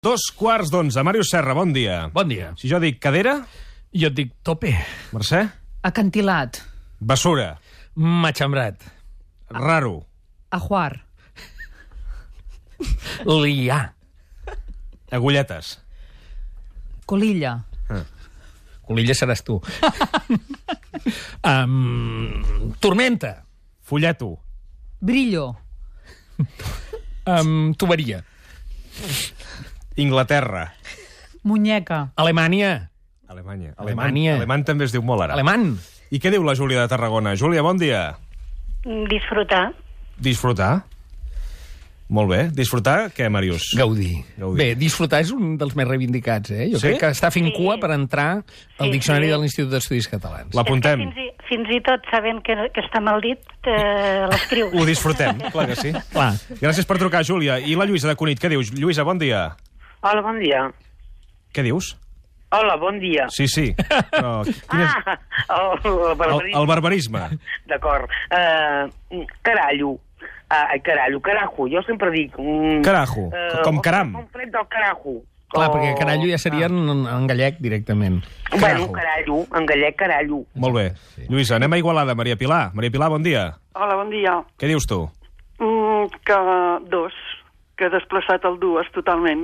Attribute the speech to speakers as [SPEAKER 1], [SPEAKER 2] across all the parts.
[SPEAKER 1] 2:15. Màrius Serra, bon dia.
[SPEAKER 2] Bon dia.
[SPEAKER 1] Si jo dic cadera...
[SPEAKER 2] Jo et dic tope.
[SPEAKER 1] Mercè?
[SPEAKER 3] Acantilat.
[SPEAKER 1] Bessura.
[SPEAKER 2] Matxembrat.
[SPEAKER 1] Raro.
[SPEAKER 3] Ajuar.
[SPEAKER 2] Liar.
[SPEAKER 1] Agulletes.
[SPEAKER 3] Colilla.
[SPEAKER 2] Colilla seràs tu. Tormenta.
[SPEAKER 1] Folleto.
[SPEAKER 3] Brillo.
[SPEAKER 2] Tuberia.
[SPEAKER 1] Inglaterra.
[SPEAKER 3] Muñeca.
[SPEAKER 2] Alemanya.
[SPEAKER 1] Alemanya.
[SPEAKER 2] Alemanya.
[SPEAKER 1] Alemany també es diu molt ara.
[SPEAKER 2] Alemany.
[SPEAKER 1] I què diu la Júlia de Tarragona? Júlia, bon dia.
[SPEAKER 4] Disfrutar.
[SPEAKER 1] Disfrutar? Molt bé. Disfrutar, què, Màrius?
[SPEAKER 2] Gaudir.
[SPEAKER 1] Gaudir.
[SPEAKER 2] Bé, disfrutar és un dels més reivindicats, eh? Jo
[SPEAKER 1] Sí?
[SPEAKER 2] crec que està fent cua per entrar al
[SPEAKER 4] Sí,
[SPEAKER 2] diccionari
[SPEAKER 4] sí.
[SPEAKER 2] de l'Institut d'Estudis Catalans.
[SPEAKER 1] L'apuntem.
[SPEAKER 4] Fins i tot sabent que està mal dit, l'escrius.
[SPEAKER 1] Ho disfrutem, clar que sí.
[SPEAKER 2] Clar.
[SPEAKER 1] Gràcies per trucar, Júlia. I la Lluïsa de Cunit, què dius? Lluïsa, bon dia.
[SPEAKER 5] Hola, bon dia.
[SPEAKER 1] Què dius?
[SPEAKER 5] Hola, bon dia.
[SPEAKER 1] Sí, sí. Però, quin és...
[SPEAKER 5] El barbarisme.
[SPEAKER 1] El barbarisme.
[SPEAKER 5] D'acord. Carallo. Carajo. Jo sempre dic...
[SPEAKER 1] Carajo. Com caram.
[SPEAKER 5] Un fred del carajo.
[SPEAKER 2] Clar, perquè carallo ja seria en gallec directament.
[SPEAKER 5] Bueno, carallo, en gallec carallo.
[SPEAKER 1] Molt bé. Lluïsa, anem a Igualada. Maria Pilar. Maria Pilar, bon dia.
[SPEAKER 6] Hola, bon dia.
[SPEAKER 1] Què dius tu?
[SPEAKER 6] Que dos, que he desplaçat el dues totalment.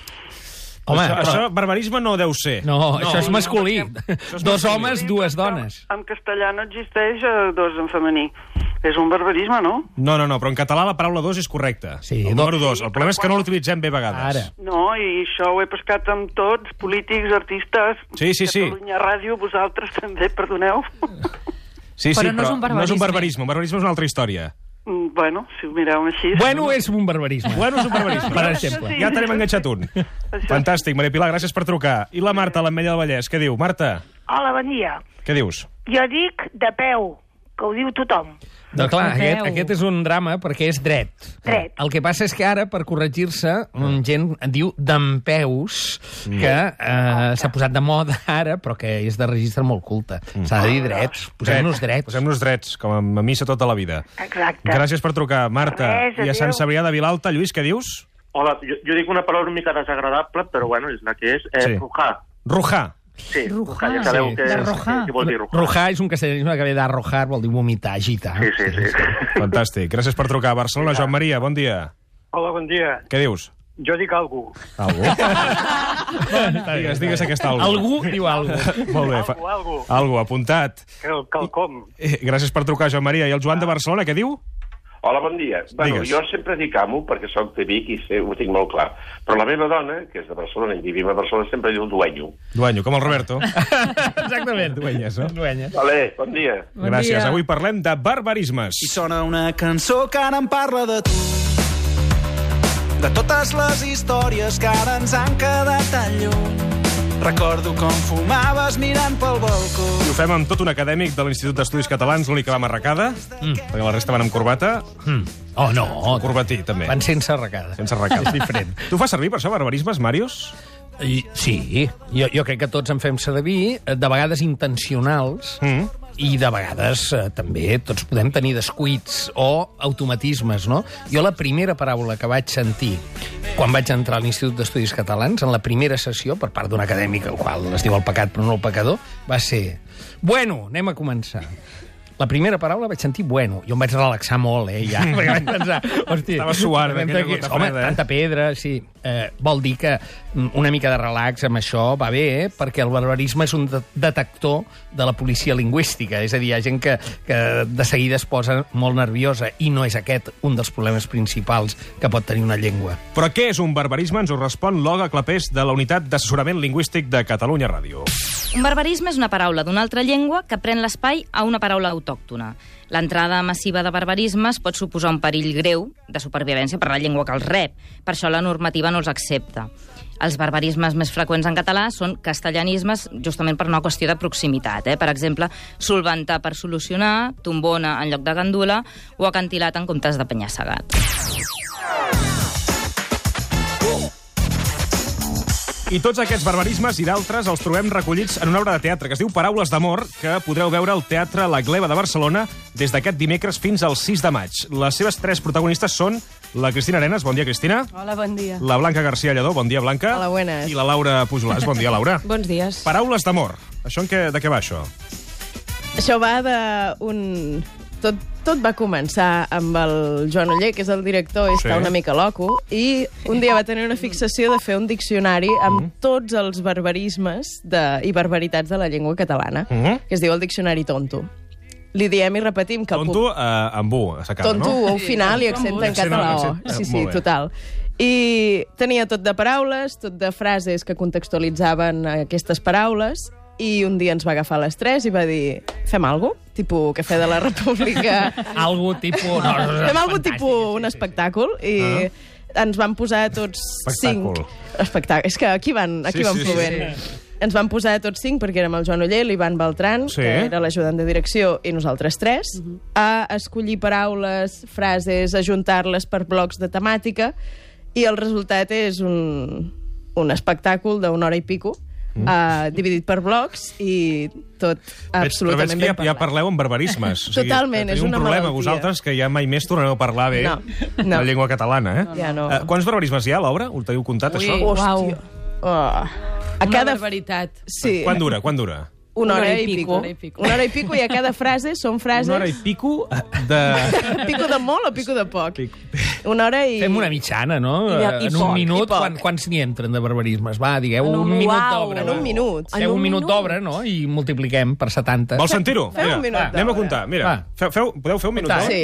[SPEAKER 2] Home,
[SPEAKER 1] això barbarisme no deu ser.
[SPEAKER 2] No, això és masculí.
[SPEAKER 1] és
[SPEAKER 2] Dos
[SPEAKER 1] masculí.
[SPEAKER 2] homes, dues dones.
[SPEAKER 6] En castellà no existeix dos en femení. És un barbarisme, no?
[SPEAKER 1] No, però en català la paraula dos és correcta.
[SPEAKER 2] Sí,
[SPEAKER 1] el número dos. El problema és que no l'utilitzem bé a vegades.
[SPEAKER 2] Ara.
[SPEAKER 6] No, i això ho he pescat amb tots, polítics, artistes...
[SPEAKER 1] Sí.
[SPEAKER 6] Catalunya Ràdio, vosaltres també, perdoneu.
[SPEAKER 1] Sí,
[SPEAKER 3] Però no és un
[SPEAKER 1] no és un
[SPEAKER 3] barbarisme.
[SPEAKER 1] barbarisme. Un barbarisme és una altra història.
[SPEAKER 6] Bueno, si ho mireu així...
[SPEAKER 2] Bueno, és un barbarisme.
[SPEAKER 1] Bueno, és un barbarisme.
[SPEAKER 2] Per exemple.
[SPEAKER 1] Ja t'hem enganxat un. Fantàstic, Maria Pilar, gràcies per trucar. I la Marta, l'Ametlla del Vallès, què diu? Marta,
[SPEAKER 4] Hola, bon dia.
[SPEAKER 1] què dius?
[SPEAKER 4] Jo dic de peu, que ho diu tothom.
[SPEAKER 2] No, clar,
[SPEAKER 3] De peu.
[SPEAKER 2] aquest és un drama perquè és dret.
[SPEAKER 4] Dret.
[SPEAKER 2] El que passa és que ara, per corregir-se, gent diu dempeus, que s'ha posat de moda ara, però que és de registre molt culte. S'ha de dir drets. Posem-nos drets.
[SPEAKER 1] Posem-nos drets, com a missa tota la vida.
[SPEAKER 4] Exacte.
[SPEAKER 1] Gràcies per trucar, Marta.
[SPEAKER 4] Res,
[SPEAKER 1] I a Sant
[SPEAKER 4] adéu.
[SPEAKER 1] Cebrià de Vilalta, Lluís, què dius?
[SPEAKER 7] Hola, jo dic una paraula una mica desagradable, però bueno, és la que és.
[SPEAKER 1] Sí.
[SPEAKER 7] Rujar.
[SPEAKER 1] Rujar.
[SPEAKER 7] Sí,
[SPEAKER 3] Rujar.
[SPEAKER 7] ja sabeu
[SPEAKER 2] Sí,
[SPEAKER 7] que,
[SPEAKER 3] d'arrojar.
[SPEAKER 7] què vol dir rujar.
[SPEAKER 2] Rojar és un castellanisme que ve d'arrojar, vol dir vomitar, agitar.
[SPEAKER 7] Sí.
[SPEAKER 1] Fantàstic. Gràcies per trucar. Barcelona, Joan Maria, bon dia.
[SPEAKER 8] Hola, bon dia.
[SPEAKER 1] Què dius?
[SPEAKER 8] Jo dic algú.
[SPEAKER 1] Algú? digues aquesta algú.
[SPEAKER 2] Algú diu algú.
[SPEAKER 1] Molt bé.
[SPEAKER 8] Algú.
[SPEAKER 1] Algú, apuntat.
[SPEAKER 8] Quelcom.
[SPEAKER 1] Gràcies per trucar, Joan Maria. I el Joan de Barcelona, què diu?
[SPEAKER 9] Hola, bon dia. Bueno,
[SPEAKER 1] Digues.
[SPEAKER 9] jo sempre dic amo, perquè soc de Vic i ho tinc molt clar. Però la meva dona, que és de Barcelona i vivim a Barcelona, sempre diu duenyo.
[SPEAKER 1] Duenyo, com el Roberto.
[SPEAKER 2] Exactament.
[SPEAKER 1] Duenyes, no?
[SPEAKER 2] Duenyes.
[SPEAKER 9] Vale, bon dia.
[SPEAKER 3] Bon
[SPEAKER 1] Gràcies.
[SPEAKER 3] dia.
[SPEAKER 1] Avui parlem de barbarismes.
[SPEAKER 10] I sona una cançó que ara em parla de tu, de totes les històries que ara ens han quedat tan lluny. Recordo com fumaves mirant pel balcó.
[SPEAKER 1] I ho fem amb tot un acadèmic de l'Institut d'Estudis Catalans, l'únic que va amb arracada, perquè la resta van amb corbata.
[SPEAKER 2] Oh, no.
[SPEAKER 1] Corbatí, també.
[SPEAKER 2] Van sense arracada.
[SPEAKER 1] Sense arracada.
[SPEAKER 2] És diferent.
[SPEAKER 1] Tu fas servir per això barbarismes, Màrius?
[SPEAKER 2] Sí, jo crec que tots en fem servir, de vegades intencionals, i de vegades també tots podem tenir descuits o automatismes, no? Jo la primera paraula que vaig sentir quan vaig entrar a l'Institut d'Estudis Catalans, en la primera sessió, per part d'un acadèmic, el qual es diu el pecat però no el pecador, va ser: bueno, anem a començar. La primera paraula vaig sentir bueno. Jo em vaig relaxar molt, ja. Perquè vaig pensar, hòstia...
[SPEAKER 1] Estava suant, aquella gota
[SPEAKER 2] Home,
[SPEAKER 1] freda,
[SPEAKER 2] tanta pedra, sí. Vol dir que una mica de relax amb això va bé, perquè el barbarisme és un detector de la policia lingüística. És a dir, hi ha gent que de seguida es posa molt nerviosa, i no és aquest un dels problemes principals que pot tenir una llengua.
[SPEAKER 1] Però què és un barbarisme? Ens ho respon l'Olga Clapés, de la Unitat d'Assessorament Lingüístic de Catalunya Ràdio.
[SPEAKER 11] Un barbarisme és una paraula d'una altra llengua que pren l'espai a una paraula autòctona. L'entrada massiva de barbarismes pot suposar un perill greu de supervivència per la llengua que els rep. Per això la normativa no els accepta. Els barbarismes més freqüents en català són castellanismes, justament per una qüestió de proximitat. Per exemple, solventar per solucionar, tombona en lloc de gandula o acantilat en comptes de penya-segat.
[SPEAKER 1] I tots aquests barbarismes i d'altres els trobem recollits en una obra de teatre que es diu Paraules d'amor, que podreu veure al Teatre La Gleva de Barcelona des d'aquest dimecres fins al 6 de maig. Les seves 3 protagonistes són la Cristina Arenas, bon dia, Cristina.
[SPEAKER 12] Hola, bon dia.
[SPEAKER 1] La Blanca García Lledó, bon dia, Blanca.
[SPEAKER 12] Hola, buenas.
[SPEAKER 1] I la Laura Pujolàs, bon dia, Laura.
[SPEAKER 12] Bons dies.
[SPEAKER 1] Paraules d'amor. Això de què va, això?
[SPEAKER 12] Això va d'un... Tot va començar amb el Joan Oller, que és el director, i està una mica loco, i un dia va tenir una fixació de fer un diccionari amb tots els barbarismes i barbaritats de la llengua catalana, que es diu el Diccionari Tonto. Li diem i repetim que...
[SPEAKER 1] Tonto amb U, s'acaba, no?
[SPEAKER 12] Tonto, al final, i accent tancat a la O. Sí, total. I tenia tot de paraules, tot de frases que contextualitzaven aquestes paraules, i un dia ens va agafar les 3 i va dir, fem alguna cosa? Tipus Cafè de la República.
[SPEAKER 2] Algo tipus...
[SPEAKER 12] Fem alguna cosa tipus un espectacle, i ens van posar tots 5... Espectacle. És que aquí van plovent. Ens van posar tots 5, perquè érem el Joan Oller, l'Ivan Beltran, que era l'ajudant de direcció, i nosaltres 3, a escollir paraules, frases, ajuntar-les per blocs de temàtica, i el resultat és un espectacle d'una hora i pico, dividit per blocs, i tot absolutament ben parlat.
[SPEAKER 1] Ja parleu amb barbarismes.
[SPEAKER 12] Totalment, és una malaltia.
[SPEAKER 1] Teniu un problema vosaltres, que ja mai més tornareu a parlar bé la llengua catalana, eh?
[SPEAKER 12] Ja no.
[SPEAKER 1] Quants barbarismes hi ha, Laura? Ho teniu comptat, això?
[SPEAKER 12] Hòstia.
[SPEAKER 3] Una barbaritat.
[SPEAKER 12] Sí.
[SPEAKER 1] Quan dura?
[SPEAKER 12] Una hora i pico. Una hora i pico, i a cada frase són frases...
[SPEAKER 1] Una hora i pico de...
[SPEAKER 12] Pico de molt o pico de poc? Una hora i...
[SPEAKER 2] Fem una mitjana, no? En un minut, quants n'hi entren de barbarismes? Va, digueu, un minut d'obra.
[SPEAKER 12] En un minut.
[SPEAKER 2] Feu un minut d'obra, no? I multipliquem per 70.
[SPEAKER 1] Vols sentir-ho?
[SPEAKER 12] Fem un minut d'obra.
[SPEAKER 1] Anem a comptar. Mira, podeu fer un minut d'obra?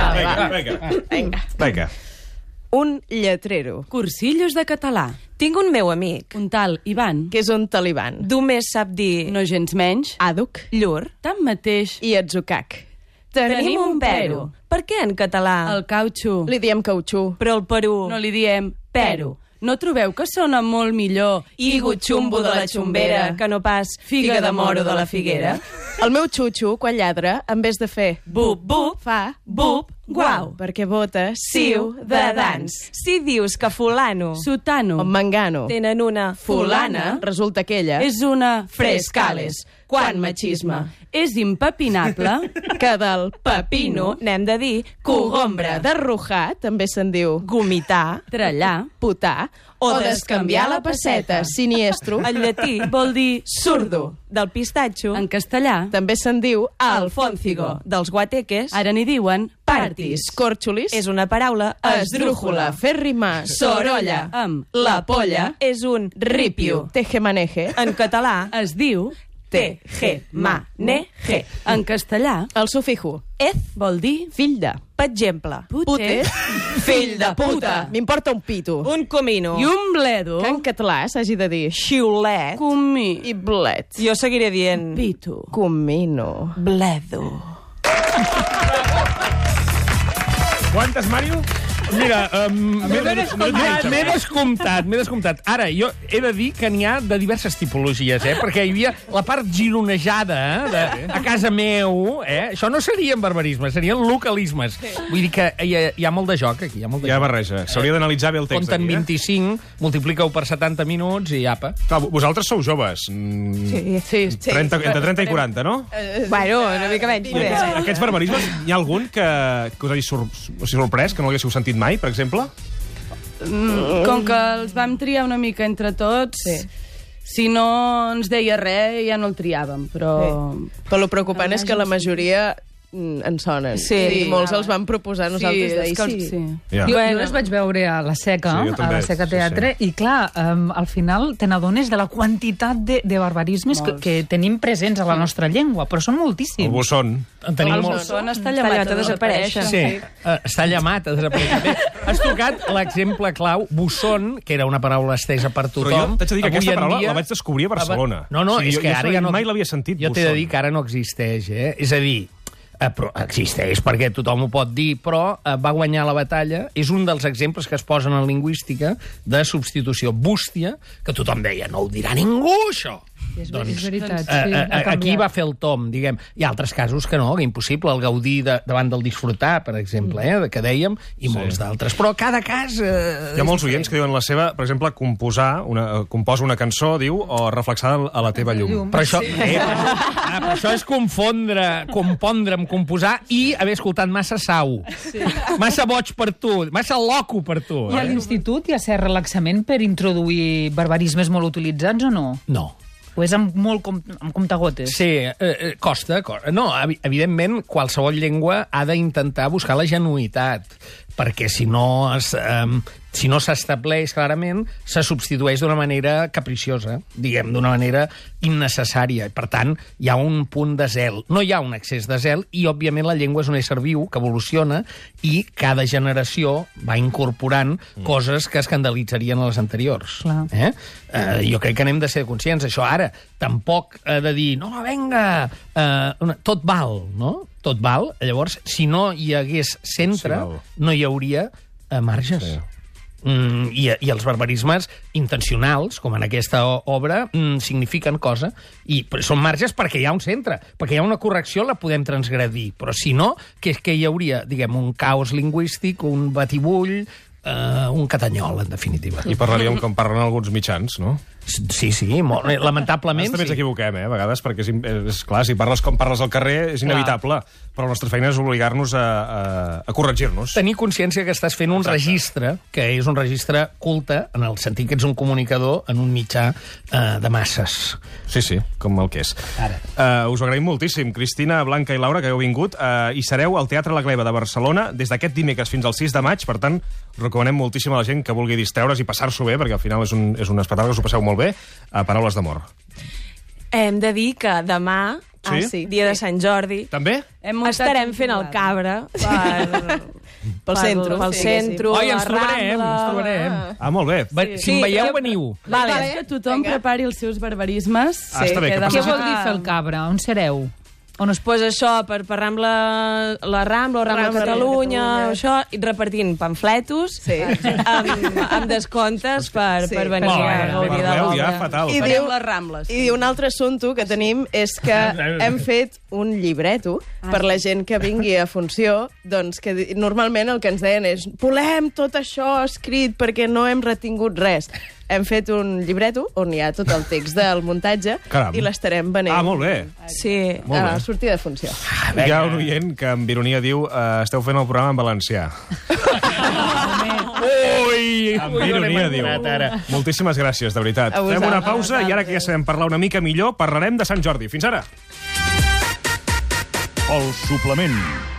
[SPEAKER 12] Sí.
[SPEAKER 1] Vinga.
[SPEAKER 12] Un lletrero.
[SPEAKER 13] Cursillos de català. Tinc un meu amic.
[SPEAKER 3] Un tal Ivan.
[SPEAKER 12] Que és un talibán.
[SPEAKER 13] Només sap dir...
[SPEAKER 3] No gens menys.
[SPEAKER 12] Àduc.
[SPEAKER 13] Llur.
[SPEAKER 3] Tanmateix.
[SPEAKER 12] I atzucac.
[SPEAKER 13] Tenim un pero. Per què en català?
[SPEAKER 3] El cautxú.
[SPEAKER 12] Li diem cautxú.
[SPEAKER 13] Però el Perú...
[SPEAKER 3] No li diem pero. No trobeu que sona molt millor
[SPEAKER 13] higo xumbo de la xumbera que no pas figa de moro de la figuera?
[SPEAKER 12] El meu xutxu, quan lladra, en vez de fer
[SPEAKER 13] bup, bup,
[SPEAKER 12] fa
[SPEAKER 13] bup, guau.
[SPEAKER 12] Perquè vota
[SPEAKER 13] Siu de dans. Si dius que fulano,
[SPEAKER 3] sutano
[SPEAKER 12] o mangano
[SPEAKER 13] tenen una
[SPEAKER 12] fulana, resulta que ella
[SPEAKER 3] és una
[SPEAKER 13] frescales. Quan machisme.
[SPEAKER 3] És impepinable
[SPEAKER 12] que del
[SPEAKER 13] Pepino n'hem de dir cogombra.
[SPEAKER 12] De rujar també se'n diu
[SPEAKER 13] gomitar,
[SPEAKER 3] trellar,
[SPEAKER 12] putar
[SPEAKER 13] o descanviar la pesseta.
[SPEAKER 12] Siniestro.
[SPEAKER 13] En llatí
[SPEAKER 3] vol dir
[SPEAKER 13] surdo. Del pistatxo.
[SPEAKER 3] En castellà
[SPEAKER 12] també se'n diu
[SPEAKER 13] alfóncigo. Dels guateques
[SPEAKER 3] ara n'hi diuen
[SPEAKER 12] partis. Còrxolis
[SPEAKER 13] és una paraula
[SPEAKER 12] esdrújula. Fer rimar
[SPEAKER 13] sorolla
[SPEAKER 3] amb
[SPEAKER 13] la polla és un ripio.
[SPEAKER 12] Tejemaneje.
[SPEAKER 13] En català
[SPEAKER 3] es diu
[SPEAKER 13] T-G-Ma-Ne-Ge.
[SPEAKER 3] En castellà,
[SPEAKER 12] el sufijo
[SPEAKER 3] ez vol dir
[SPEAKER 12] fill de.
[SPEAKER 13] Per exemple,
[SPEAKER 12] Pute.
[SPEAKER 13] Fill de puta.
[SPEAKER 12] M'importa un pito.
[SPEAKER 13] Un comino.
[SPEAKER 3] I un bledo.
[SPEAKER 12] Que en català s'hagi de dir
[SPEAKER 13] xiulet.
[SPEAKER 3] Comí.
[SPEAKER 12] I blet.
[SPEAKER 13] Jo seguiré dient
[SPEAKER 3] Pito.
[SPEAKER 12] Comino.
[SPEAKER 13] bledo.
[SPEAKER 1] Quantes, Màrio?
[SPEAKER 2] Mira, m'he descomptat. Ara, jo he de dir que n'hi ha de diverses tipologies, perquè hi havia la part gironejada a casa meu, això no serien barbarismes, serien localismes. Vull dir que hi ha molt de joc aquí.
[SPEAKER 1] Hi ha barreja. S'hauria d'analitzar bé el text.
[SPEAKER 2] Compten 25, multipliqueu per 70 minuts i apa.
[SPEAKER 1] Clar, vosaltres sou joves.
[SPEAKER 12] Sí.
[SPEAKER 1] Entre 30 i 40, no?
[SPEAKER 13] Bueno, una mica menys.
[SPEAKER 1] Aquests barbarismes, hi ha algun que us hagi sorprès, que no l'haguéssiu sentit mai, per exemple?
[SPEAKER 3] Com que els vam triar una mica entre tots, si no ens deia res ja no el triàvem, però...
[SPEAKER 12] Però el preocupant és que la majoria en sonen. I molts els van proposar nosaltres d'ahir.
[SPEAKER 3] Sí. Jo les vaig veure a la Seca, a la Seca Teatre, i clar, al final te n'adones de la quantitat de barbarismes que tenim presents a la nostra llengua, però són moltíssims.
[SPEAKER 1] El bossón.
[SPEAKER 3] El bossón està llamat a desaparèixer.
[SPEAKER 2] Sí, està llamat a desaparèixer. Bé, has tocat l'exemple clau, bossón, que era una paraula estesa per tothom.
[SPEAKER 1] Però jo t'haig de dir que aquesta paraula la vaig descobrir a Barcelona.
[SPEAKER 2] No, és que ara ja no...
[SPEAKER 1] Mai l'havia sentit,
[SPEAKER 2] bossón. Jo t'he de dir que ara no existeix, És a dir, però existeix perquè tothom ho pot dir, però va guanyar la batalla. És un dels exemples que es posen en lingüística de substitució. Bústia, que tothom deia, no ho dirà ningú, això.
[SPEAKER 3] És veritat,
[SPEAKER 2] aquí va fer el tom, diguem. Hi ha altres casos que no, impossible, el gaudir davant del disfrutar, per exemple, que dèiem, i molts d'altres. Però cada cas...
[SPEAKER 1] Hi ha molts oients que diuen la seva, per exemple, composa una cançó, diu, o reflexar a la teva llum.
[SPEAKER 2] Però això, però això és compondre amb composar i haver escoltat massa sau. Massa boig per tu, massa loco per tu.
[SPEAKER 3] I a l'institut hi ha cert relaxament per introduir barbarismes molt utilitzats o no?
[SPEAKER 2] No.
[SPEAKER 3] O és amb comptagotes?
[SPEAKER 2] Sí, costa. No, evidentment, qualsevol llengua ha d'intentar buscar la genuïtat, perquè si no s'estableix clarament, se substitueix d'una manera capriciosa, diguem, d'una manera innecessària. Per tant, hi ha un punt de zel. No hi ha un excés de zel i, òbviament, la llengua és un ésser viu que evoluciona i cada generació va incorporant coses que escandalitzarien a les anteriors. Jo crec que n'hem de ser conscients. Això ara, tampoc de dir, no, vinga, tot val, no? Tot val. Llavors, si no hi hagués centre, no hi hauria marges. Sí. I els barbarismes intencionals, com en aquesta obra, signifiquen cosa, i són marges perquè hi ha un centre, perquè hi ha una correcció, la podem transgredir, però si no, que hi hauria, diguem, un caos lingüístic, un batibull, un catanyol, en definitiva.
[SPEAKER 1] I parlaríem com parlen alguns mitjans, no?
[SPEAKER 2] Sí, molt, lamentablement.
[SPEAKER 1] També ens equivoquem, a vegades, perquè és clar, si parles com parles al carrer és inevitable, però la nostra feina és obligar-nos a corregir-nos.
[SPEAKER 2] Tenir consciència que estàs fent un registre, que és un registre culte, en el sentit que ets un comunicador en un mitjà de masses.
[SPEAKER 1] Sí, com el que és. Us ho agraïm moltíssim, Cristina, Blanca i Laura, que heu vingut, i sereu al Teatre La Gleva de Barcelona des d'aquest dimecres fins al 6 de maig, per tant, recomanem moltíssim a la gent que vulgui distreure's i passar-s'ho bé, perquè al final és un espectacle que us ho passeu molt bé, a Paraules d'amor.
[SPEAKER 13] Hem de dir que demà, dia de Sant Jordi,
[SPEAKER 1] també
[SPEAKER 13] estarem fent el Cabra pel centre,
[SPEAKER 2] Oi, ens trobarem.
[SPEAKER 1] Molt bé.
[SPEAKER 2] Si em veieu, veniu.
[SPEAKER 13] Que tothom prepari els seus barbarismes.
[SPEAKER 3] Què vol dir fer el Cabra? On sereu?
[SPEAKER 13] On es posa això per la Rambla, o Rambla Catalunya, això, i repartint pamfletos amb descomptes per venir a gaudir de l'obra.
[SPEAKER 12] I diu les Rambles. I un altre assumpte que tenim és que hem fet un llibreto per la gent que vingui a funció, doncs que normalment el que ens deien és volem tot això escrit perquè no hem retingut res. Hem fet un llibreto on hi ha tot el text del muntatge i l'estarem venent.
[SPEAKER 1] Molt bé.
[SPEAKER 12] Sí, a la sortida de funció.
[SPEAKER 1] Hi ha un oient que amb ironia diu esteu fent el programa en valencià. Amb ironia diu. Moltíssimes gràcies, de veritat. Fem una pausa i ara que ja sabem parlar una mica millor, parlarem de Sant Jordi. Fins ara.
[SPEAKER 14] El suplement.